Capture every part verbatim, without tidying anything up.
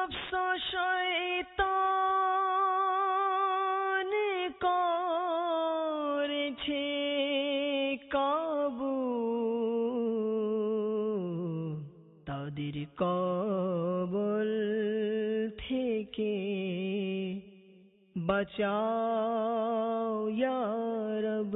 নফস শয়তান করেছে কাবু, তাদের কবল থেকে বাঁচাও ইয়া রব।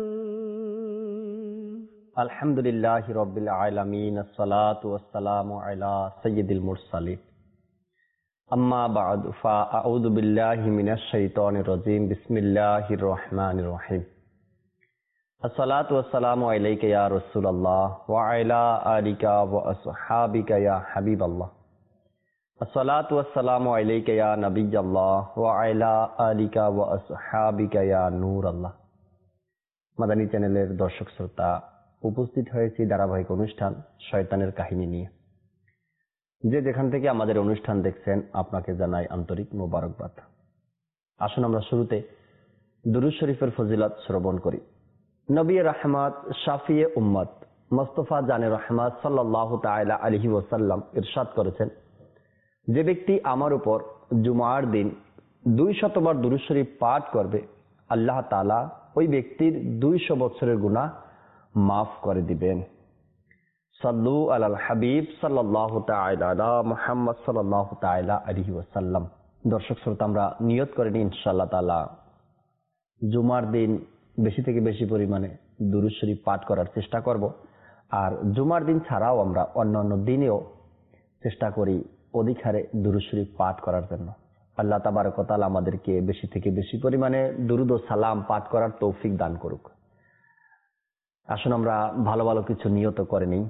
আলহামদুলিল্লাহি রাব্বিল আলামিন, আসসালাতু ওয়াসসালামু আলা সাইয়্যিদিল মুরসালিন, আম্মা বা'দ, ফাআউযু বিল্লাহি মিনাশ শাইতানির রাজীম, বিসমিল্লাহির রহমানির রহিম। আসসালাতু ওয়াসসালামু আলাইকা ইয়া রাসূলুল্লাহ ওয়া আলা আলিকা ওয়া আসহাবিকা ইয়া হাবিবাল্লাহ। আসসালাতু ওয়াসসালামু আলাইকা ইয়া নবিয়াল্লাহ ওয়া আলা আলিকা ওয়া আসহাবিকা ইয়া নূরাল্লাহ। মাদানী চ্যানেলের দর্শক শ্রোতা, উপস্থিত হয়েছি ধারাবাহিক অনুষ্ঠান শয়তানের কাহিনী নিয়ে। যে যেখান থেকে আমাদের অনুষ্ঠান দেখছেন, আপনাকে জানাই আন্তরিক মোবারকবাদ। আসুন আমরা শুরুতে দুরূদ শরীফের ফজিলত শ্রবণ করি। নবী রাহমাত, শাফিয়ে উম্মত, মুস্তাফা জানে রহমাত সাল্লাল্লাহু তাআলা আলাইহি ওয়াসাল্লাম ইরশাদ করেছেন, যে ব্যক্তি আমার উপর জুমার দিন দুই শতবার দুরূদ শরীফ পাঠ করবে, আল্লাহ তাআলা ওই ব্যক্তির দুইশো বছরের গুনাহ মাফ করে দিবেন। সাল্লু আলাল হাবিব সাল্লাল্লাহু তাআলা আলা মুহাম্মদ সাল্লাল্লাহু তাআলা আলাইহি ওয়াসাল্লাম। দর্শক শ্রোতা, আমরা নিয়ত করে নিই ইনশাআল্লাহ তাআলা জুমার দিন বেশি থেকে বেশি পরিমাণে দুরূদ শরীফ পাঠ করার চেষ্টা করব। আর জুমার দিন ছাড়াও আমরা অন্যান্য দিনেও চেষ্টা করি অধিক হারে দুরূদ শরীফ পাঠ করার জন্য। আল্লাহ তাবারক ওয়া তাআলা আমাদেরকে বেশি থেকে বেশি পরিমাণে দুরূদ ও সালাম পাঠ করার তৌফিক দান করুক। আসুন আমরা ভালো ভালো কিছু নিয়ত করে নিই।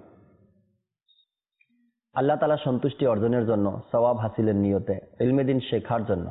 আল্লাহ তাআলা সন্তুষ্টি অর্জনের জন্য, সওয়াব হাসিলের নিয়তে, ইলমে দ্বীন শেখার জন্য,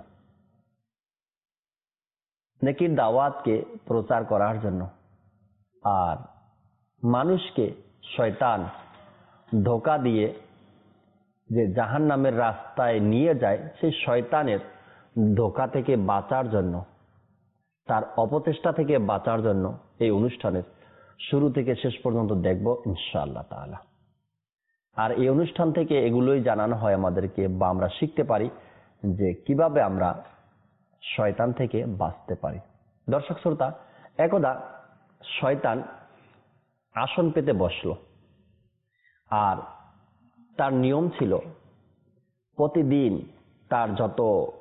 নেকির দাওয়াতকে প্রচার করার জন্য, আর মানুষকে শয়তান ধোঁকা দিয়ে যে জাহান্নামের রাস্তায় নিয়ে যায়, সেই শয়তানের ধোঁকা থেকে বাঁচার জন্য, তার অপচেষ্টা থেকে বাঁচার জন্য এই অনুষ্ঠানের শুরু থেকে শেষ পর্যন্ত দেখব ইনশাআল্লাহ তাআলা। আর এই অনুষ্ঠান থেকে এগুলোই জানানো হয় আমাদেরকে, বা আমরা শিখতে পারি যে কিভাবে আমরা শয়তান থেকে বাঁচতে পারি। দর্শক শ্রোতা, একদা শয়তান আসন পেতে বসল, আর তার নিয়ম ছিল প্রতিদিন তার যত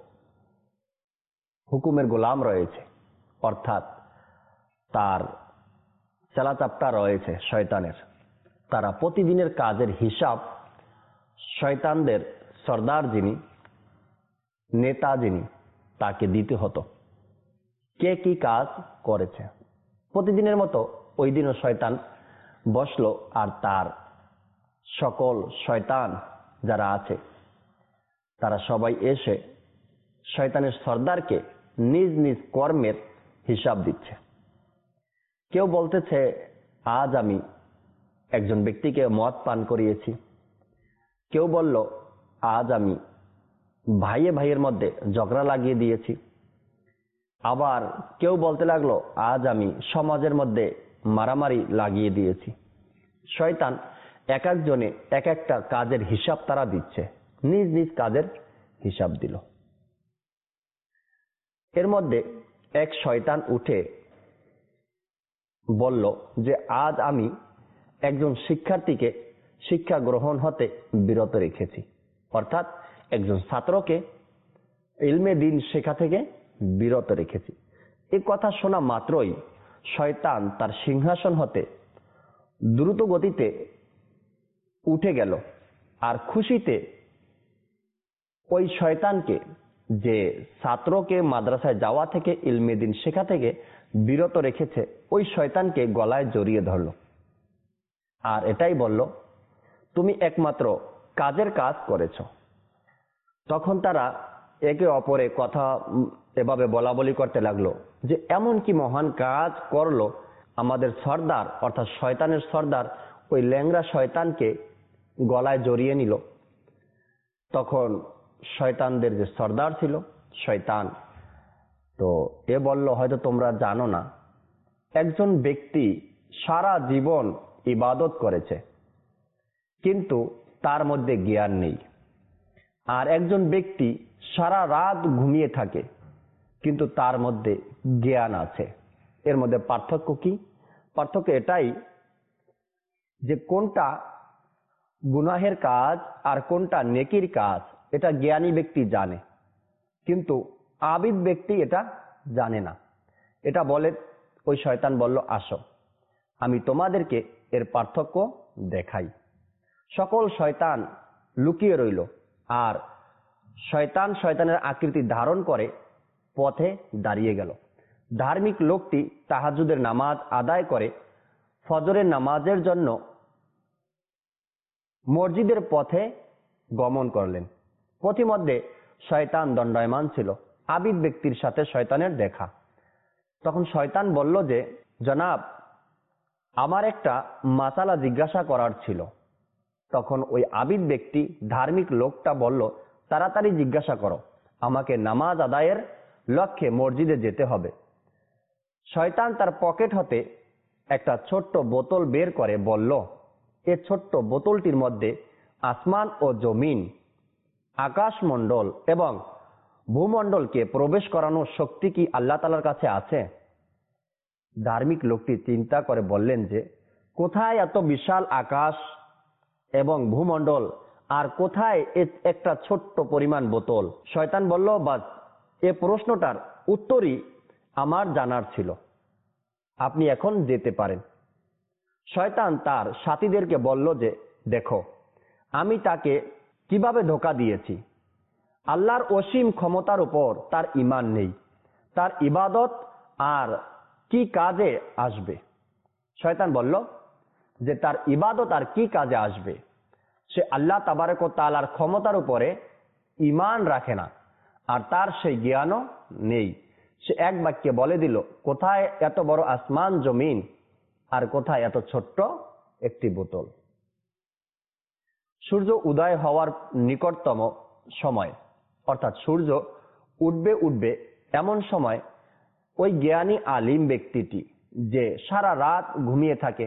হুকুমের গোলাম রয়েছে, অর্থাৎ তার চেলাচাপ্টা রয়েছে শয়তানের, তারা প্রতিদিনের কাজের হিসাব শয়তানদের সর্দার যিনি, নেতা যিনি, তাকে দিতে হতো। কে কি কাজ করেছে প্রতিদিনের মতো ওই দিনও শয়তান বসলো, আর তার সকল শয়তান যারা আছে তারা সবাই এসে শয়তানের সর্দারকে নিজ নিজ কর্মের হিসাব দিচ্ছে। কেউ বলতেছে, আজ আমি একজন ব্যক্তিকে মদ পান করিয়েছি। কেউ বলল, আজ আমি ভাইয়ে ভাইয়ের মধ্যে ঝগড়া লাগিয়ে দিয়েছি। আবার কেউ বলতে লাগলো, আজ আমি সমাজের মধ্যে মারামারি লাগিয়ে দিয়েছি। শয়তান এক একজনে এক একটা কাজের হিসাব তারা দিচ্ছে, নিজ নিজ কাজের হিসাব দিল। এর মধ্যে এক শয়তান উঠে বলল যে, আজ আমি একজন শিক্ষার্থীকে শিক্ষা গ্রহণ হতে বিরত রেখেছি, অর্থাৎ একজন ছাত্রকে ইলমে দ্বীন শেখা থেকে বিরত রেখেছি। এই কথা শোনা মাত্রই শয়তান তার সিংহাসন হতে দ্রুত গতিতে উঠে গেল, আর খুশিতে ওই শয়তানকে, যে ছাত্রকে মাদ্রাসায় যাওয়া থেকে ইলমে দ্বীন শেখা থেকে বিরত রেখেছে, ওই শয়তানকে গলায় জড়িয়ে ধরল, আর এটাই বলল, তুমি একমাত্র কাজের কাজ করেছ। তখন তারা একে অপরে কথা এভাবে বলা বলি করতে লাগলো যে, এমন কি মহান কাজ করলো আমাদের সর্দার, অর্থাৎ শয়তানের সর্দার ওই ল্যাংড়া শয়তানকে গলায় জড়িয়ে নিল। তখন শয়তানদের যে সর্দার ছিল শয়তান, তো এ বলল, হয়তো তোমরা জানো না, একজন ব্যক্তি সারা জীবন ইবাদত করেছে, কিন্তু তার মধ্যে জ্ঞান নেই। আর একজন ব্যক্তি সারা রাত ঘুমিয়ে থাকে কিন্তু তার মধ্যে জ্ঞান আছে। এর মধ্যে পার্থক্য কি? পার্থক্য এটাই যে কোনটা গুনাহের কাজ আর কোনটা নেকির কাজ এটা জ্ঞানী ব্যক্তি জানে, কিন্তু আবিদ ব্যক্তি এটা জানে না। এটা বলে ওই শয়তান বলল, আসো আমি তোমাদেরকে এর পার্থক্য দেখাই। সকল শয়তান লুকিয়ে রইল আর শয়তান শয়তানের আকৃতি ধারণ করে পথে দাঁড়িয়ে গেল। ধার্মিক লোকটি তাহাজ্জুদের নামাজ আদায় করে ফজরের নামাজের জন্য মসজিদের পথে গমন করলেন। পথিমধ্যে শয়তান দণ্ডায়মান ছিল। আবিদ ব্যক্তির সাথে শয়তানের দেখা। তখন শয়তান বলল যে, জনাব, আমার একটা মাসালা জিজ্ঞাসা করার ছিল। তখন ওই আবিদ ব্যক্তি ধার্মিক লোকটা বলল, তাড়াতাড়ি জিজ্ঞাসা করো, আমাকে নামাজ আদায়ের লক্ষ্যে মসজিদে যেতে হবে। শয়তান তার পকেট হতে একটা ছোট্ট বোতল বের করে বলল, এ ছোট্ট বোতলটির মধ্যে আসমান ও জমিন, আকাশমণ্ডল এবং ভূমণ্ডলকে প্রবেশ করানোর শক্তি কি আল্লাহ তাআলার কাছে আছে? ধার্মিক লোকটি চিন্তা করে বললেন যে, কোথায় এত বিশাল আকাশ এবং ভূমণ্ডল আর কোথায় একটা ছোট্ট পরিমাণ বোতল? শয়তান বলল, বাস, এ প্রশ্নটার উত্তরই আমার জানার ছিল, আপনি এখন যেতে পারেন। শয়তান তার সাথীদেরকে বলল যে, দেখো আমি তাকে কিভাবে ধোঁকা দিয়েছি। আল্লাহর অসীম ক্ষমতার উপর তার ঈমান নেই, তার ইবাদত আর কি কাজে আসবে? শয়তান বলল যে তার ইবাদত আর কি কাজে আসবে? সে আল্লাহ তাবারক ওয়া তাআলার ক্ষমতার উপরে ঈমান রাখে না আর তার সেই জ্ঞানও নেই। সে এক বাক্যে বলে দিল, কোথায় এত বড় আসমান জমিন আর কোথায় এত ছোট্ট একটি বোতল? সূর্য উদয় হওয়ার নিকটতম সময়, অর্থাৎ সূর্য উঠবে উঠবে এমন সময় ওই জ্ঞানী আলিম ব্যক্তিটি যে সারা রাত ঘুমিয়ে থাকে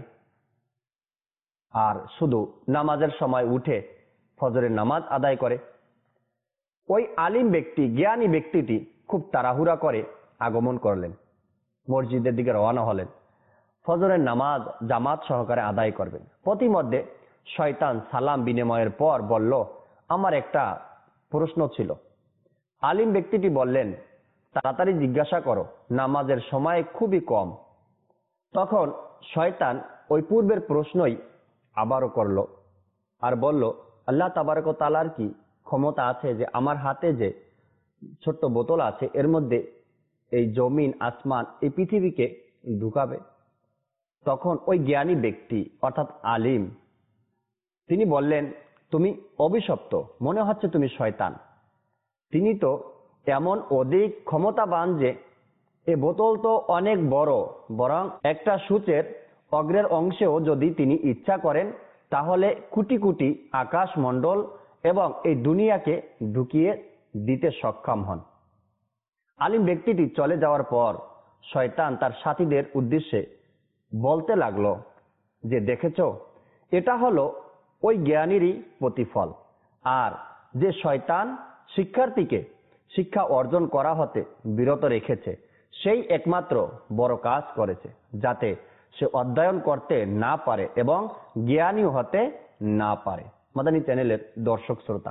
আর শুধু নামাজের সময় উঠে ফজরের নামাজ আদায় করে, ওই আলিম ব্যক্তি জ্ঞানী ব্যক্তিটি খুব তাড়াহুড়া করে আগমন করলেন, মসজিদের দিকে রওনা হলেন। ফজরের নামাজ জামাত সহকারে আদায় করবেন। প্রতিমধ্যে শয়তান সালাম বিনিময়ের পর বলল, আমার একটা প্রশ্ন ছিল। আলিম ব্যক্তিটি বললেন, তাড়াতাড়ি জিজ্ঞাসা করো, নামাজের সময় খুবই কম। তখন শয়তান ওই পূর্বের প্রশ্নই আবারও করল আর বলল, আল্লাহ তাবারক ওয়া তাআলার কি ক্ষমতা আছে যে আমার হাতে যে ছোট্ট বোতল আছে এর মধ্যে এই জমিন, আসমান, এই পৃথিবীকে ঢুকাবে? তখন ওই জ্ঞানী ব্যক্তি অর্থাৎ আলিম তিনি বললেন, তুমি অভিশপ্ত, মনে হচ্ছে তুমি শয়তান। তিনি তো এমন অধিক ক্ষমতাবান যে এ বোতল তো অনেক বড়, বরং একটা সূচের অগ্রের অংশেও যদি তিনি ইচ্ছা করেন তাহলে কোটি কোটি আকাশ মণ্ডল এবং এই দুনিয়াকে ঢুকিয়ে দিতে সক্ষম হন। আলিম ব্যক্তিটি চলে যাওয়ার পর শয়তান তার সাথীদের উদ্দেশ্যে বলতে লাগলো যে, দেখেছ, এটা হলো ওই জ্ঞানীরই প্রতিফল। আর যে শয়তান শিক্ষার্থীকে শিক্ষা অর্জন করা হতে বিরত রেখেছে সেই একমাত্র বড় কাজ করেছে, যাতে সে অধ্যয়ন করতে না পারে এবং জ্ঞানী হতে না পারে। মাদানী চ্যানেলের দর্শক শ্রোতা,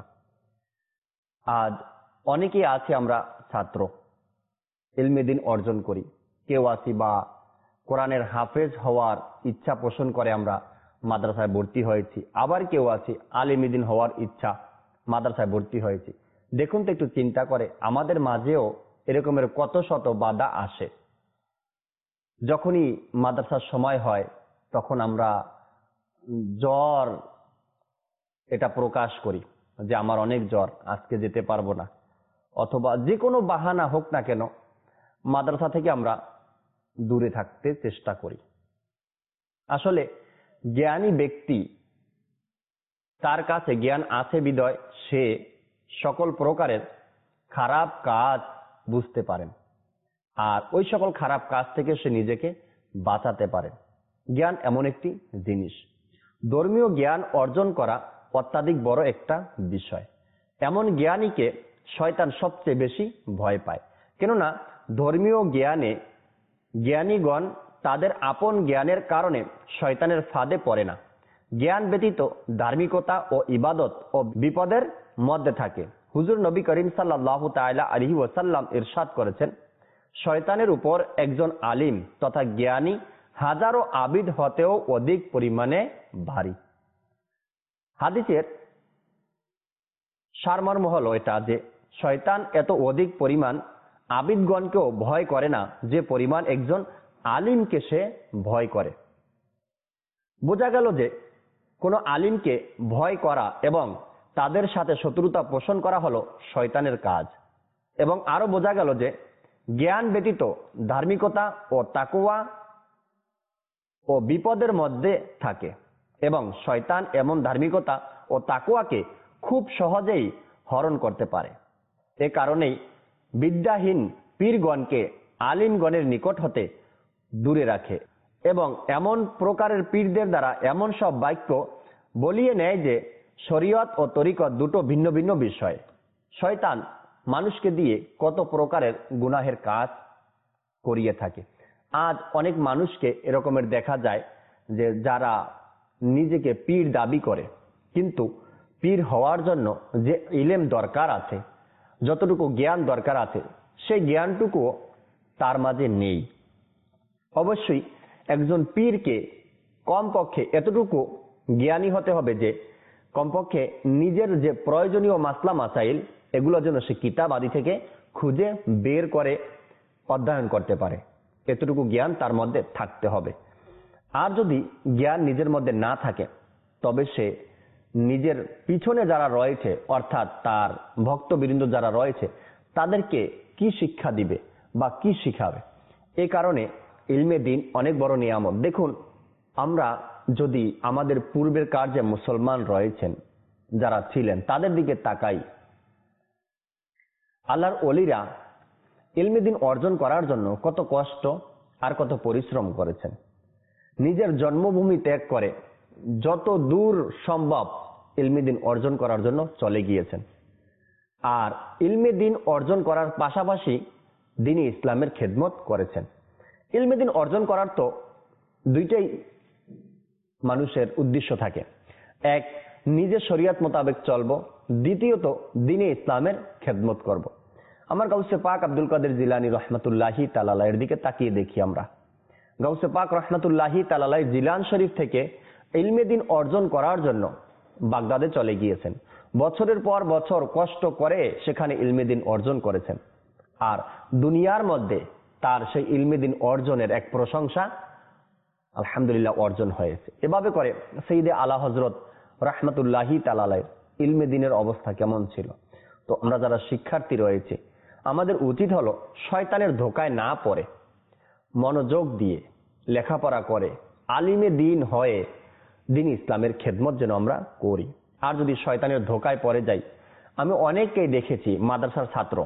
আজ অনেকেই আছে আমরা ছাত্র, ইলমে দ্বীন অর্জন করি, কেউ আছি বা কোরআনের হাফেজ হওয়ার ইচ্ছা পোষণ করে আমরা মাদ্রাসায় ভর্তি হয়েছি, আবার কেউ আছি আলিমে দ্বীন হওয়ার ইচ্ছা, মাদ্রাসায় ভর্তি হয়েছি। দেখুন তো একটু চিন্তা করে, আমাদের মাঝেও এরকমের কত শত বাধা আসে। যখনই মাদ্রাসার সময় হয় তখন আমরা জ্বর এটা প্রকাশ করি যে আমার অনেক জ্বর, আজকে যেতে পারবো না, অথবা যে কোনো বাহানা হোক না কেন মাদ্রাসা থেকে আমরা দূরে থাকতে চেষ্টা করি। আসলে জ্ঞানী ব্যক্তি, তার কাছে জ্ঞান আছে বিধায় সে সকল প্রকারের খারাপ কাজ বুঝতে পারেন আর ওই সকল খারাপ কাজ থেকে সে নিজেকে বাঁচাতে পারে। জ্ঞান এমন একটি জিনিস, ধর্মীয় জ্ঞান অর্জন করা অত্যাধিক বড় একটা বিষয়। এমন জ্ঞানীকে শয়তান সবচেয়ে বেশি ভয় পায়। কেননা ধর্মীয় জ্ঞানে জ্ঞানীগণ তাদের আপন জ্ঞানের কারণে শয়তানের ফাঁদে পড়ে না। জ্ঞান ব্যতীত ধার্মিকতা ও ইবাদত ও বিপদের মধ্যে থাকে। হুজুর নবী করিম সাল্লাল্লাহু তাআলা আলাইহি ওয়াসাল্লাম ইরশাদ করেছেন, শয়তানের উপর একজন আলিম তথা জ্ঞানী হাজারো আবিদ হতেও অধিক পরিমাণে ভারী। হাদিসের সারমর্ম হলো এটা যে শয়তান এত অধিক পরিমাণ আবিদগণকেও ভয় করে না যে পরিমাণ একজন আলিমকে সে ভয় করে। বোঝা গেল যে কোনো আলিমকে ভয় করা এবং তাদের সাথে শত্রুতা পোষণ করা হলো শয়তানের কাজ। এবং আরো বোঝা গেল যে জ্ঞান ব্যতীত ধার্মিকতা ও তাকওয়া ও বিপদের মধ্যে থাকে এবং শয়তান এমন ধার্মিকতা ও তাকওয়াকে খুব সহজেই হরণ করতে পারে। এ কারণেই বিদ্যাহীন পীরগণকে আলিমগণের নিকট হতে দূরে রাখে এবং এমন প্রকারের পীরদের দ্বারা এমন সব বাক্য বলিয়ে নেয় যে শরীয়ত ও তরিকত দুটো ভিন্ন ভিন্ন বিষয়। শয়তান মানুষকে দিয়ে কত প্রকারের গুনাহের কাজ করিয়ে থাকে। আজ অনেক মানুষকে এরকমের দেখা যায় যে যারা নিজেকে পীর দাবি করে, কিন্তু পীর হওয়ার জন্য যে ইলম দরকার আছে, যতটুকু জ্ঞান দরকার আছে, সেই জ্ঞানটুকুও তার মাঝে নেই। অবশ্যই একজন পীরকে কমপক্ষে এতটুকু জ্ঞানী হতে হবে যে কমপক্ষে নিজের যে প্রয়োজনীয় মাসলা মাসাইল এগুলো যেন সে কিতাব আদি থেকে খুঁজে বের করে অধ্যয়ন করতে পারে, এতটুকু জ্ঞান তার মধ্যে থাকতে হবে। আর যদি জ্ঞান নিজের মধ্যে না থাকে তবে সে নিজের পিছনে যারা রয়েছে অর্থাৎ তার ভক্তবৃন্দ যারা রয়েছে তাদেরকে কি শিক্ষা দিবে বা কি শিখাবে। এই কারণে ইলমে দ্বীন অনেক বড় নিয়ামত। দেখুন, আমরা যদি আমাদের পূর্বের কার যে মুসলমান রয়েছেন যারা ছিলেন তাদের দিকে তাকাই, আল্লাহর ওলিরা ইলমে দ্বীন অর্জন করার জন্য কত কষ্ট আর কত পরিশ্রম করেছেন। নিজের জন্মভূমি ত্যাগ করে যত দূর সম্ভব ইলমে দ্বীন অর্জন করার জন্য চলে গিয়েছেন। আর ইলমে দ্বীন অর্জন করার পাশাপাশি দ্বীন ইসলামের খেদমত করেছেন। ইলমে দ্বীন অর্জন করার তো দুইটাই মানুষের উদ্দেশ্য থাকে, এক নিজের শরীয়ত মোতাবেক চলবো, দ্বিতীয়ত দ্বীনে ইসলামের খেদমত করব। আমার গাউসে পাক আব্দুল কাদের জিলানী রহমতুল্লাহি তাআলা এর দিকে তাকিয়ে দেখি আমরা। গাউসে পাক রহমতুল্লাহি তাআলা জিলান শরীফ থেকে ইলমে দ্বীন অর্জন করার জন্য বাগদাদে চলে গিয়েছেন। বছরের পর বছর কষ্ট করে সেখানে ইলমে দ্বীন অর্জন করেছেন। আর দুনিয়ার মধ্যে তার সেই ইলমে দ্বীন অর্জনের এক প্রশংসা আলহামদুলিল্লাহ অর্জন হয়েছে। এভাবে করে সৈয়দে আলা হযরত রাহমাতুল্লাহি তাআলা ইলমে দ্বীনের অবস্থা কেমন ছিল। তো আমরা যারা শিক্ষার্থী রয়েছে আমাদের উচিত হলো শয়তানের ধোকায় না পড়ে মনোযোগ দিয়ে লেখাপড়া করে আলিমে দ্বীন হয়ে দ্বীন ইসলামের খেদমত যেন আমরা করি। আর যদি শয়তানের ধোকায় পড়ে যাই, আমি অনেককেই দেখেছি মাদ্রাসার ছাত্র,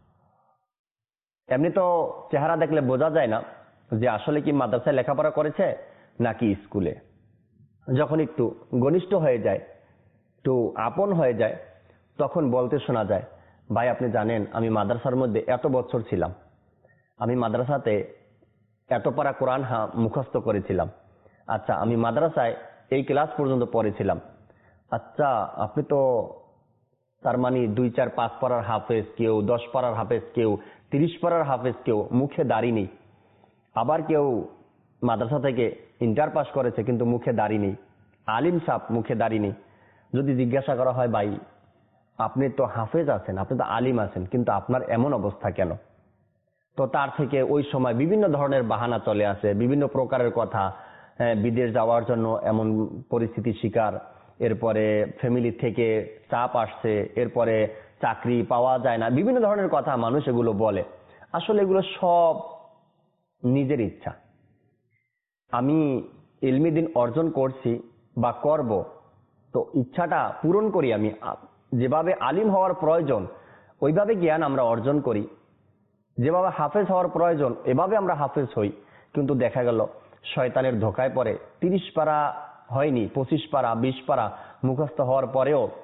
এমনি তো চেহারা দেখলে বোঝা যায় না যে আসলে কি মাদ্রাসায় লেখাপড়া করেছে নাকি স্কুলে। যখন একটু ঘনিষ্ঠ হয়ে যায়, একটু আপন হয়ে যায়, তখন বলতে শোনা যায়, ভাই আপনি জানেন আমি মাদ্রাসার মধ্যে এত বছর ছিলাম, আমি মাদ্রাসাতে এত পারা কোরআন হা মুখস্থ করেছিলাম, আচ্ছা আমি মাদ্রাসায় এই ক্লাস পর্যন্ত পড়েছিলাম, আচ্ছা আপনি তো তার মানে দুই চার পাঁচ পারার হাফেজ, কেউ দশ পারার হাফেজ, কেউ তিরিশ পারার হাফেজ, কেউ মুখে দাড়ি নেই, আবার কেউ মাদ্রাসা থেকে ইন্টার পাস করেছে কিন্তু মুখে দাড়ি নেই, আলিম সাহেব মুখে দাড়ি নেই। যদি জিজ্ঞাসা করা হয় ভাই আপনি তো হাফেজ আছেন, আপনি তো আলিম আছেন, কিন্তু আপনার এমন অবস্থা কেন? তো তার থেকে ওই সময় বিভিন্ন ধরনের বাহানা চলে আসে, বিভিন্ন প্রকারের কথা, বিদেশ যাওয়ার জন্য এমন পরিস্থিতির শিকার, এরপরে ফ্যামিলি থেকে চাপ আসছে, এরপরে চাকরি পাওয়া যায় না, বিভিন্ন ধরনের কথা মানুষ এগুলো বলে। আসলে এগুলো সব নিজের ইচ্ছা। আমি ইলমে দ্বীন অর্জন করছি বা করব, তো ইচ্ছাটা পূরণ করি, আমি যেভাবে আলিম হওয়ার প্রয়োজন ওইভাবে জ্ঞান আমরা অর্জন করি, যেভাবে হাফেজ হওয়ার প্রয়োজন এভাবে আমরা হাফেজ হই। কিন্তু দেখা গেল শয়তানের ধোকায় পড়ে তিরিশ পারা হয়নি, পঁচিশ পারা বিশ পারা মুখস্থ হওয়ার পরেও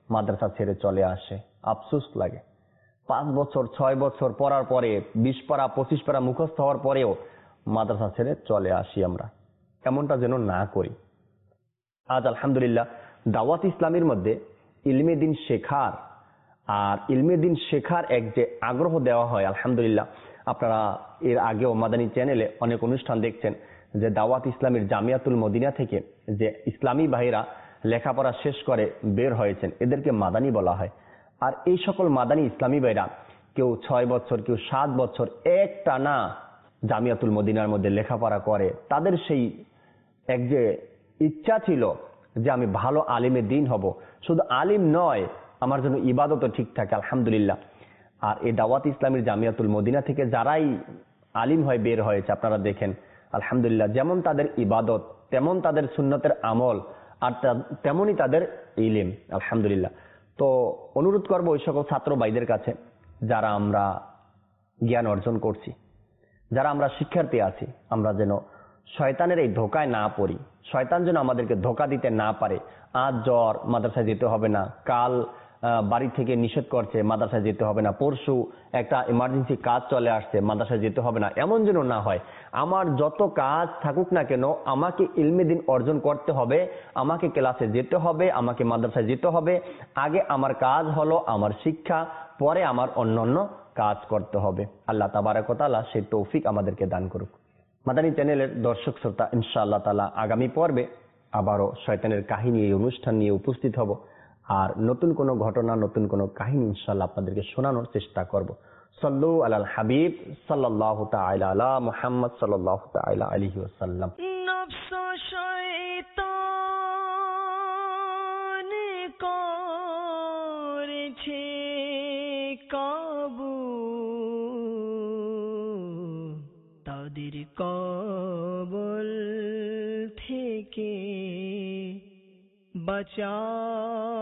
মাদ্রাসা ছেড়ে চলে আসে, আফসোস লাগে। পাঁচ বছর ছয় বছর পড়ার পরে বিশ পারা পঁচিশ পারা মুখস্থ হওয়ার পরেও মাদ্রাসা ছেড়ে চলে আসি আমরা। এমনটা যেন না করি। আজ আলহামদুলিল্লাহ দাওয়াত ইসলামের মধ্যে ইলমে দিন শেখার আর ইলমে দিন শেখার এক যে আগ্রহ দেওয়া হয়, আলহামদুলিল্লাহ আপনারা এর আগেও মাদানী চ্যানেলে অনেক অনুষ্ঠান দেখছেন যে দাওয়াত ইসলামের জামিয়াতুল মদিনা থেকে যে ইসলামী ভাইরা লেখাপড়া শেষ করে বের হয়েছেন, এদেরকে মাদানী বলা হয়। আর এই সকল মাদানী ইসলামী ভাইরা কেউ ছয় বছর কেউ সাত বছর একটা না জামিয়াতুল মদিনার মধ্যে লেখাপড়া করে। তাদের সেই এক যে ইচ্ছা ছিল যে আমি ভালো আলিমে দিন হব, শুধু আলিম নয় আমার জন্য ইবাদতও ঠিক থাকে, আলহামদুলিল্লাহ। আর এই দাওয়াত ইসলামের জামিয়াতুল মদিনা থেকে যারাই আলিম হয়ে বের হয়েছে আপনারা দেখেন আলহামদুলিল্লাহ, যেমন তাদের ইবাদত তেমন তাদের সুন্নতের আমল আর তেমনই তাদের ইলম, আলহামদুলিল্লাহ। তো অনুরোধ করবো ওই সকল ছাত্র ভাইদের কাছে যারা আমরা জ্ঞান অর্জন করছি, যারা আমরা শিক্ষার্থী আছি, আমরা যেন শয়তানের এই ধোকায় না পড়ি, শয়তান যেন আমাদেরকে ধোকা দিতে না পারে। আজ জ্বর মাদ্রাসায় যেতে হবে না, কাল বাড়ি থেকে নিষেধ করছে মাদ্রাসায় যেতে হবে না, পরশু একটা ইমার্জেন্সি কাজ চলে আসছে মাদ্রাসায় যেতে হবে না, এমন যেন না হয়। আমার যত কাজ থাকুক না কেন আমাকে ইলমে দিন অর্জন করতে হবে, আমাকে ক্লাসে যেতে হবে, আমাকে মাদ্রাসায় যেতে হবে। আগে আমার কাজ হলো আমার শিক্ষা, পরে আমার অন্যান্য কাজ করতে হবে। আল্লাহ তাবারক ওয়া তাআলা সেই তৌফিক আমাদেরকে দান করুক। মাদানী চ্যানেলের দর্শক শ্রোতা, ইনশাআল্লাহ তাআলা আগামী পর্বে আবারও শয়তানের কাহিনী এই অনুষ্ঠান নিয়ে উপস্থিত হব আর নতুন কোন ঘটনা নতুন কোন কাহিনী ইনশাআল্লাহ আপনাদেরকে শোনানোর চেষ্টা করব। সাল্লু আলাল হাবিব সাল্লাল্লাহু তাআলা আলা মুহাম্মদ সাল্লাল্লাহু তাআলা আলাইহি ওয়াসাল্লাম। নফস শয়তান করেছে কাবু, তাদের কবল থেকে বাঁচা